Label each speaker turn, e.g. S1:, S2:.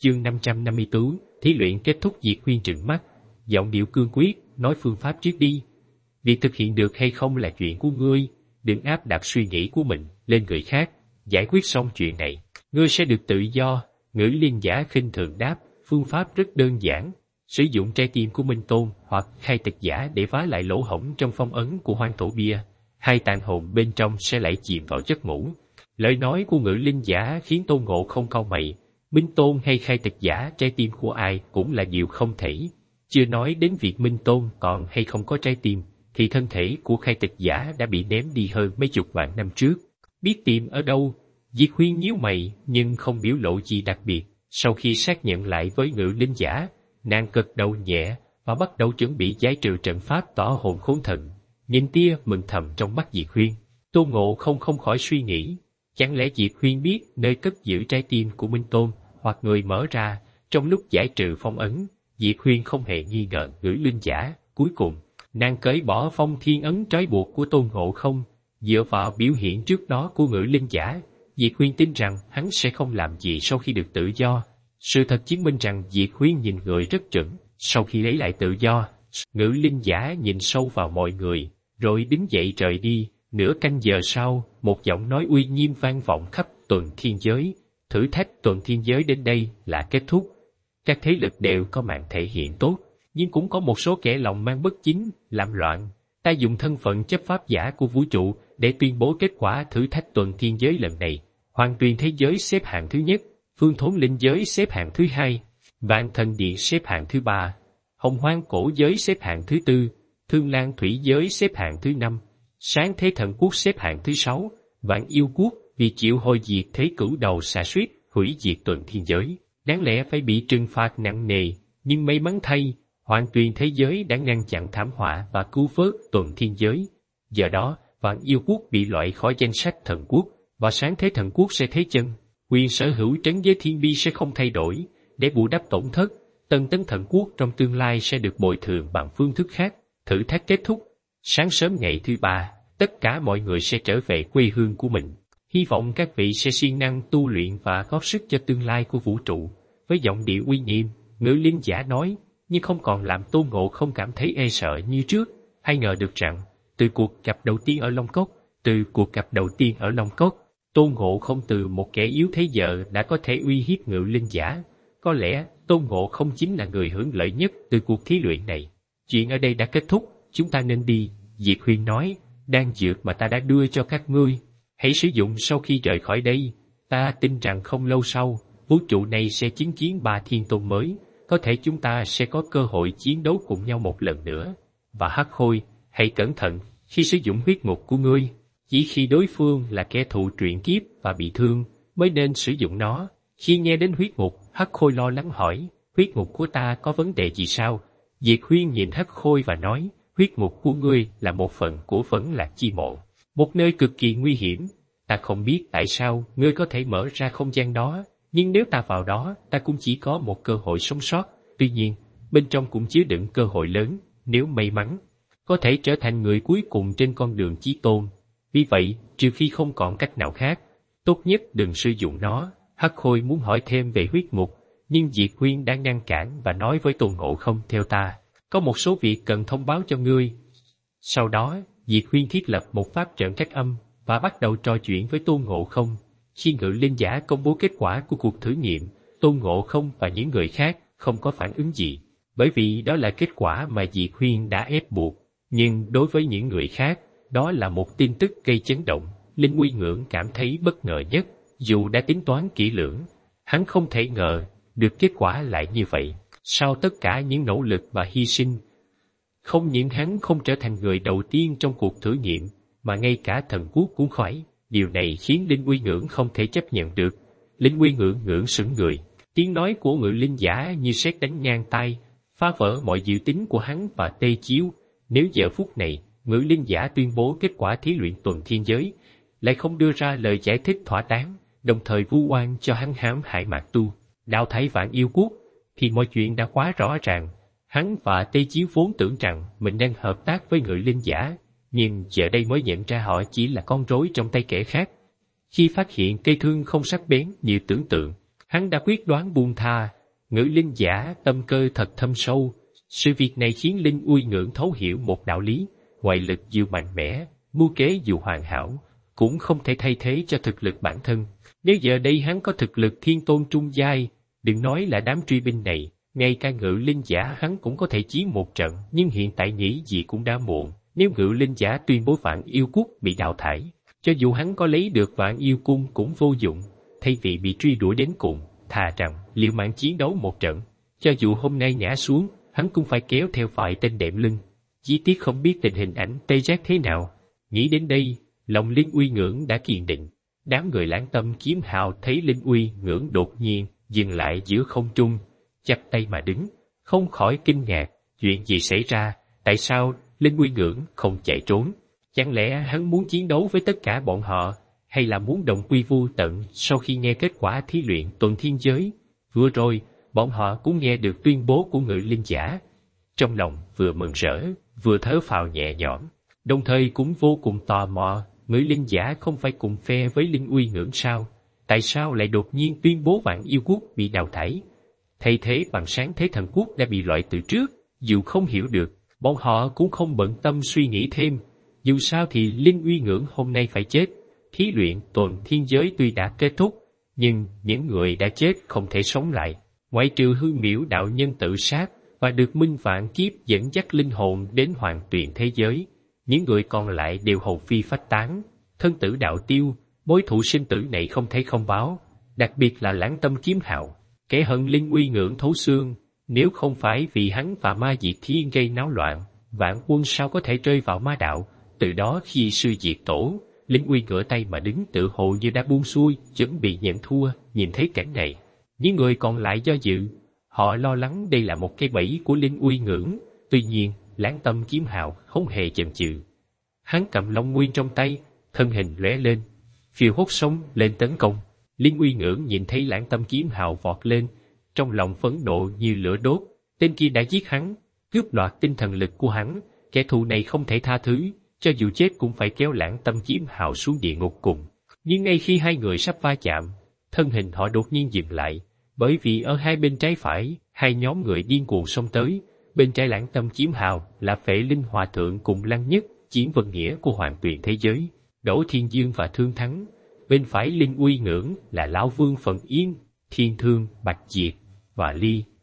S1: Chương 554, thí luyện kết thúc. Diệt Huyên trừng mắt, giọng điệu cương quyết, nói phương pháp trước đi. Việc thực hiện được hay không là chuyện của ngươi, đừng áp đặt suy nghĩ của mình lên người khác. Giải quyết xong chuyện này, ngươi sẽ được tự do. Ngữ Liên Giả khinh thường đáp, phương pháp rất đơn giản. Sử dụng trái tim của Minh Tôn hoặc khai tịch giả để phá lại lỗ hổng trong phong ấn của hoang thổ bia. Hai tàn hồn bên trong sẽ lại chìm vào giấc ngủ. Lời nói của Ngữ Linh Giả khiến Tôn Ngộ không cau mày. Minh Tôn hay khai tịch giả, trái tim của ai cũng là điều không thể. Chưa nói đến việc Minh Tôn còn hay không có trái tim, thì thân thể của khai tịch giả đã bị ném đi hơn mấy chục vạn năm trước. Biết tìm ở đâu? Diệt Huyên nhíu mày nhưng không biểu lộ gì đặc biệt. Sau khi xác nhận lại với Ngữ Linh Giả, nàng gật đầu nhẹ và bắt đầu chuẩn bị giải trừ trận pháp tỏa hồn khốn thần. Nhìn tia mừng thầm trong mắt Diệt Huyên, Tôn Ngộ không khỏi suy nghĩ, chẳng lẽ Diệt Huyên biết nơi cất giữ trái tim của Minh Tôn hoặc người mở ra trong lúc giải trừ phong ấn? Diệt Huyên không hề nghi ngờ Ngữ Linh Giả. Cuối cùng, nàng cởi bỏ phong thiên ấn trói buộc của Tôn Ngộ không. Dựa vào biểu hiện trước đó của Ngữ Linh Giả, Diệt Huyên tin rằng hắn sẽ không làm gì sau khi được tự do. Sự thật chứng minh rằng Diệt Huyên nhìn người rất chuẩn. Sau khi lấy lại tự do, Ngữ Linh Giả nhìn sâu vào mọi người, rồi đứng dậy rời đi. Nửa canh giờ sau, một giọng nói uy nghiêm vang vọng khắp tuần thiên giới. Thử thách tuần thiên giới đến đây là kết thúc. Các thế lực đều có màn thể hiện tốt, nhưng cũng có một số kẻ lòng mang bất chính, làm loạn. Ta dùng thân phận chấp pháp giả của vũ trụ để tuyên bố kết quả thử thách tuần thiên giới lần này. Hoàng Tuyền thế giới xếp hạng thứ nhất, Phương Thốn linh giới xếp hạng thứ hai, Vạn Thần Điện xếp hạng thứ ba, Hồng Hoang cổ giới xếp hạng thứ tư, Thương Lan thủy giới xếp hạng thứ năm, Sáng Thế Thần Quốc xếp hạng thứ sáu, Vạn Yêu Quốc vì chịu hồi diệt thế cửu đầu xà suýt hủy diệt tuần thiên giới, đáng lẽ phải bị trừng phạt nặng nề, nhưng may mắn thay, Hoàng Tuyền thế giới đã ngăn chặn thảm họa và cứu vớt tuần thiên giới. Giờ đó, Vạn Yêu Quốc bị loại khỏi danh sách thần quốc, và Sáng Thế Thần Quốc sẽ thế chân. Quyền sở hữu trấn giới thiên bi sẽ không thay đổi. Để bù đắp tổn thất, Tân Tấn Thần Quốc trong tương lai sẽ được bồi thường bằng phương thức khác. Thử thách kết thúc. Sáng sớm ngày thứ ba, tất cả mọi người sẽ trở về quê hương của mình. Hy vọng các vị sẽ siêng năng tu luyện và góp sức cho tương lai của vũ trụ. Với giọng điệu uy nghiêm, Ngữ Linh Giả nói, nhưng không còn làm Tôn Ngộ không cảm thấy e sợ như trước. Hay ngờ được rằng, từ cuộc gặp đầu tiên ở Long Cốc, Tôn Ngộ không từ một kẻ yếu thế giờ đã có thể uy hiếp Ngự Linh Giả. Có lẽ Tôn Ngộ không chính là người hưởng lợi nhất từ cuộc thí luyện này. Chuyện ở đây đã kết thúc, chúng ta nên đi. Diệt Huyên nói, đan dược mà ta đã đưa cho các ngươi, hãy sử dụng sau khi rời khỏi đây. Ta tin rằng không lâu sau, vũ trụ này sẽ chứng kiến 3 thiên tôn mới. Có thể chúng ta sẽ có cơ hội chiến đấu cùng nhau một lần nữa. Và Hắc Khôi, hãy cẩn thận khi sử dụng huyết ngục của ngươi. Chỉ khi đối phương là kẻ thù truyện kiếp và bị thương mới nên sử dụng nó. Khi nghe đến huyết ngục, Hắc Khôi lo lắng hỏi, huyết ngục của ta có vấn đề gì sao? Diệt Huyên nhìn Hắc Khôi và nói, huyết ngục của ngươi là một phần của Phẫn Lạc Chi Mộ, một nơi cực kỳ nguy hiểm. Ta không biết tại sao ngươi có thể mở ra không gian đó, nhưng nếu ta vào đó, ta cũng chỉ có một cơ hội sống sót. Tuy nhiên, bên trong cũng chứa đựng cơ hội lớn, nếu may mắn, có thể trở thành người cuối cùng trên con đường chí tôn. Vì vậy, trừ khi không còn cách nào khác, tốt nhất đừng sử dụng nó. Hắc Khôi muốn hỏi thêm về huyết ngục, nhưng Diệt Huyên đã ngăn cản và nói với Tôn Ngộ không, theo ta, có một số việc cần thông báo cho ngươi. Sau đó, Diệt Huyên thiết lập một pháp trận cách âm và bắt đầu trò chuyện với Tôn Ngộ không. Khi Ngự Linh Giả công bố kết quả của cuộc thử nghiệm, Tôn Ngộ không và những người khác không có phản ứng gì, bởi vì đó là kết quả mà Diệt Huyên đã ép buộc. Nhưng đối với những người khác, đó là một tin tức gây chấn động. Linh Uy Ngưỡng cảm thấy bất ngờ nhất, dù đã tính toán kỹ lưỡng. Hắn không thể ngờ được kết quả lại như vậy. Sau tất cả những nỗ lực và hy sinh, không những hắn không trở thành người đầu tiên trong cuộc thử nghiệm, mà ngay cả thần quốc cũng khỏi. Điều này khiến Linh Uy Ngưỡng không thể chấp nhận được. Linh Uy Ngưỡng sững người. Tiếng nói của Ngự Linh Giả như sét đánh ngang tai, phá vỡ mọi dự tính của hắn và Tê Chiếu. Nếu giờ phút này, Ngự Linh Giả tuyên bố kết quả thí luyện tuần thiên giới, lại không đưa ra lời giải thích thỏa đáng, đồng thời vu oan cho hắn hãm hại Mạc Tu, đào thải Vạn Yêu Quốc, thì mọi chuyện đã quá rõ ràng. Hắn và Tê Chiếu vốn tưởng rằng mình đang hợp tác với Ngự Linh Giả, nhưng giờ đây mới nhận ra họ chỉ là con rối trong tay kẻ khác. Khi phát hiện cây thương không sắc bén như tưởng tượng, Hắn đã quyết đoán buông tha. Ngự linh giả tâm cơ thật thâm sâu. Sự việc này khiến Linh Uy Ngưỡng thấu hiểu một đạo lý, ngoại lực dù mạnh mẽ, mưu kế dù hoàn hảo, cũng không thể thay thế cho thực lực bản thân. Nếu giờ đây hắn có thực lực thiên tôn trung giai, đừng nói là đám truy binh này, ngay cả ngự linh giả hắn cũng có thể chiến một trận, nhưng hiện tại nghĩ gì cũng đã muộn. Nếu ngự linh giả tuyên bố Vạn Yêu Quốc bị đào thải, cho dù hắn có lấy được Vạn Yêu Cung cũng vô dụng, thay vì bị truy đuổi đến cùng, thà rằng liều mạng chiến đấu một trận. Cho dù hôm nay ngã xuống, hắn cũng phải kéo theo vài tên đệm lưng. Chỉ tiếc không biết tình hình ảnh Tây Giác thế nào. Nghĩ đến đây, lòng Linh Uy Ngưỡng đã kiên định. Đám người Lãng Tâm Kiếm Hào thấy Linh Uy Ngưỡng đột nhiên dừng lại giữa không trung, chắp tay mà đứng, không khỏi kinh ngạc. Chuyện gì xảy ra? Tại sao Linh Uy Ngưỡng không chạy trốn? Chẳng lẽ hắn muốn chiến đấu với tất cả bọn họ, hay là muốn đồng quy vu tận sau khi nghe kết quả thí luyện tuần thiên giới? Vừa rồi, bọn họ cũng nghe được tuyên bố của ngự linh giả. Trong lòng vừa mừng rỡ, vừa thở phào nhẹ nhõm, đồng thời cũng vô cùng tò mò, ngự linh giả không phải cùng phe với Linh Uy Ngưỡng sao? Tại sao lại đột nhiên tuyên bố Vạn Yêu Quốc bị đào thải? Thay thế bằng Sáng Thế Thần Quốc đã bị loại từ trước, dù không hiểu được, bọn họ cũng không bận tâm suy nghĩ thêm. Dù sao thì Linh Uy Ngưỡng hôm nay phải chết. Thí luyện tuần thiên giới tuy đã kết thúc, nhưng những người đã chết không thể sống lại. Ngoại trừ Hư Miễu đạo nhân tự sát và được Minh Vạn Kiếp dẫn dắt linh hồn đến Hoàng Tuyền thế giới, những người còn lại đều hồn phi phách tán, thân tử đạo tiêu. Mối thù sinh tử này không thể không báo, đặc biệt là Lãng Tâm Kiếm Hào, kẻ hận Linh Uy Ngưỡng thấu xương. Nếu không phải vì hắn và Ma Diệt Thiên gây náo loạn, vạn quân sao có thể rơi vào ma đạo? Từ đó khi sư diệt tổ, Linh Uy ngửa tay mà đứng tự hồ như đã buông xuôi, chuẩn bị nhận thua. Nhìn thấy cảnh này, những người còn lại do dự, họ lo lắng đây là một cái bẫy của Linh Uy Ngưỡng. Tuy nhiên, Lãng Tâm Kiếm Hào không hề chần chừ. Hắn cầm Long Nguyên trong tay, thân hình lóe lên, phiêu hốt sống lên tấn công. Linh Uy Ngưỡng nhìn thấy Lãng Tâm Kiếm Hào vọt lên, trong lòng phẫn nộ như lửa đốt. Tên kia đã giết hắn, cướp đoạt tinh thần lực của hắn, kẻ thù này không thể tha thứ, cho dù chết cũng phải kéo Lãng Tâm Kiếm Hào xuống địa ngục cùng. Nhưng ngay khi hai người sắp va chạm, thân hình họ đột nhiên dừng lại, bởi vì ở hai bên trái phải, hai nhóm người điên cuồng xông tới. Bên trái Lãng Tâm Kiếm Hào là Phệ Linh Hòa Thượng cùng Lăng Nhất, Chiến Vân Nghĩa của Hoàng Tuyền thế giới, Đỗ Thiên Dương và Thương Thắng. Bên phải Linh Uy Ngưỡng là Lão Vương Phần Yên, Thiên Thương, Bạch Diệt và Ly.